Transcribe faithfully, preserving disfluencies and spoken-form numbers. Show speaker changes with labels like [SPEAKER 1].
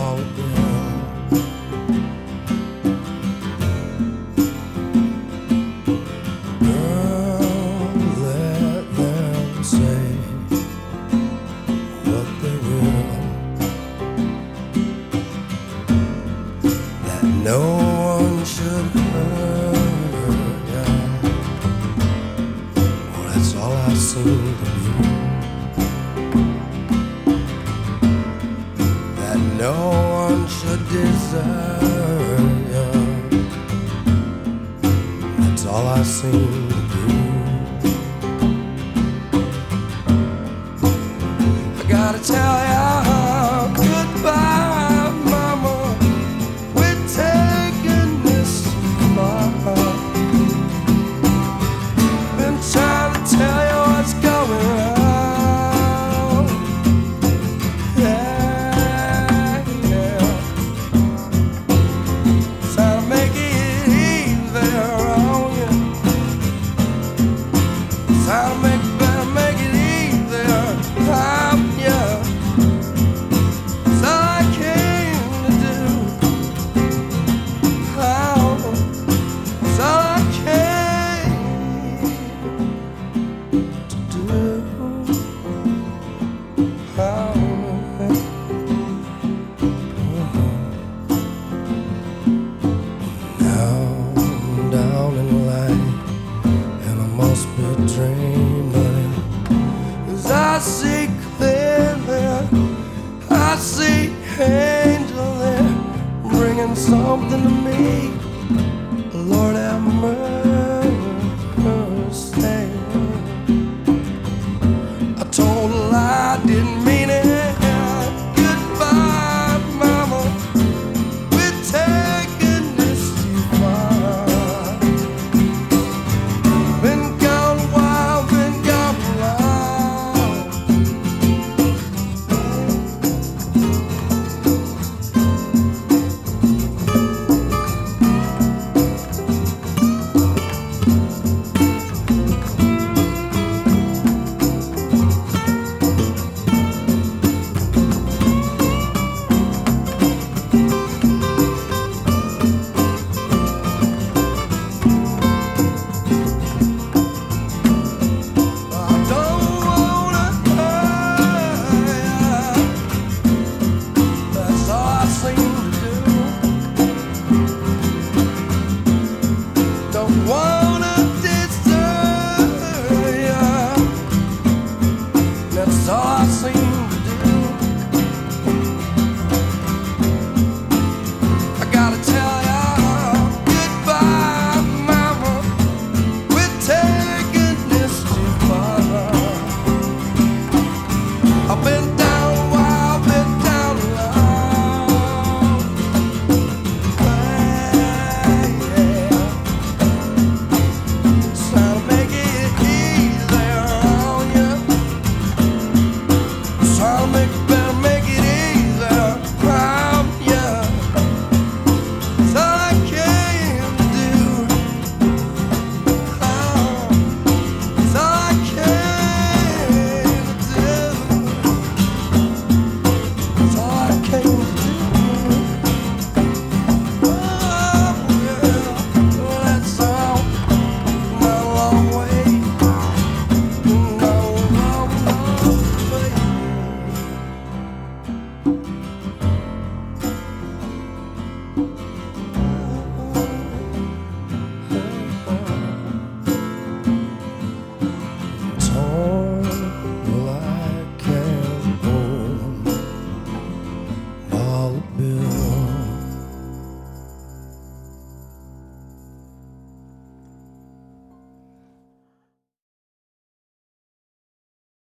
[SPEAKER 1] all again. Girl, let them say what they will, that no one should hurt ya. Well, that's all I seem to be. That no one should desert ya. That's all I seem to do. I gotta tell ya goodbye, mama. We're taking this far. Been trying to tell you what's going on. Yeah, yeah. Trying to make it easier on you. Trying to make better, make it easier on you. That's all I came to do. Oh, that's all I came to do. Oh, now I'm down in the light, and I must be dreaming. 'Cause I see clearly, I see angel there, bringing something to me. Lord have mercy. I told a lie, didn't mean it. Goodbye, mama. We're taking this too far. Been gone a while, been gone a while. I don't wanna hurt ya. That's all I seem to do. Don't wanna disturb ya. That's all I seem to do. I gotta tell ya goodbye, mama. We're taking this too far. I've been down a while, been down a long. Yeah. Trying to make it easier on you. Trying to make it better, make it easier on you. That's all I came to do. Oh, that's all I came to do. That's all I came to do. Oh, yeah. Well, that's all. Not a long way. Not a long, long way.